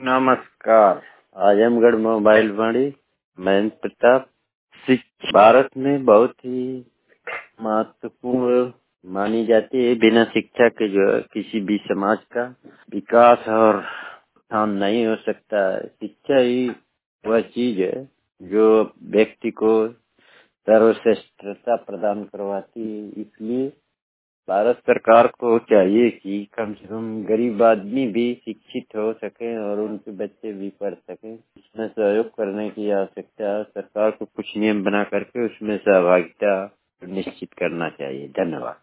नमस्कार। आजमगढ़ मोबाइल वाणी महेंद्र प्रताप। भारत में बहुत ही महत्वपूर्ण मानी जाती है। बिना शिक्षा के जो है किसी भी समाज का विकास और उत्थान नहीं हो सकता है। शिक्षा ही वह चीज है जो व्यक्ति को सर्वश्रेष्ठता प्रदान करवाती है। इसलिए भारत सरकार को चाहिए कि कम से कम गरीब आदमी भी शिक्षित हो सके और उनके बच्चे भी पढ़ सकें। इसमें सहयोग करने की आवश्यकता है। सरकार को कुछ नियम बना करके उसमें सहभागिता निश्चित करना चाहिए। धन्यवाद।